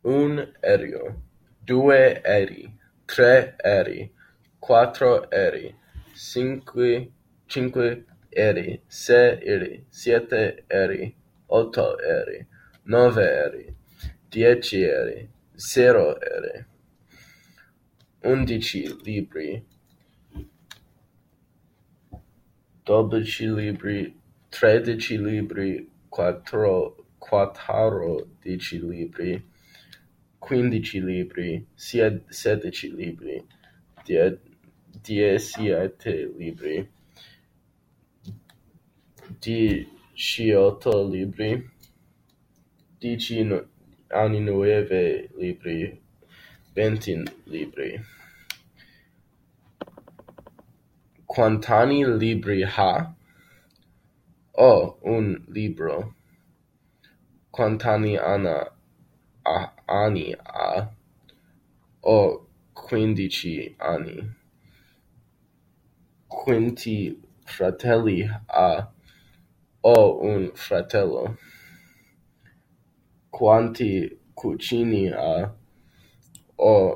un aereo, due aerei, tre aerei, quattro aerei, cinque aerei, sei aerei, siete aerei, otto aerei, nove aerei, 10 aerei, 0 aerei, 11 libri, 12 libri, 13 libri, 14 libri, 15 libri, 16 libri, 17 libri, 18 libri, 19 libri, 20 libri. Quantani libri ha? Oh, un libro. Quantani anni ha? Oh, 15 anni. Quanti fratelli ha? Oh, un fratello. Quanti cucini ha? Oh,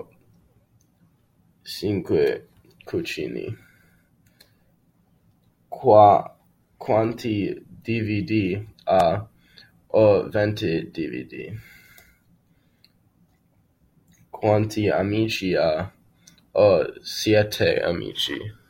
5 cucini. Quanti DVD ha? Oh, 20 DVD. Quanti amici ha? Oh, 7 amici.